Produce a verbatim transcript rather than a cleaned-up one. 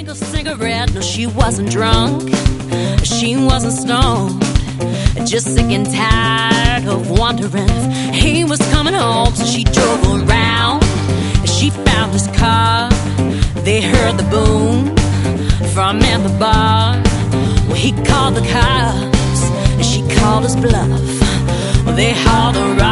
a cigarette. No, she wasn't drunk, she wasn't stoned, just sick and tired of wondering if he was coming home. So she drove around and she found his car. They heard the boom from in the bar. Well, he called the cops and she called his bluff. Well, they hauled her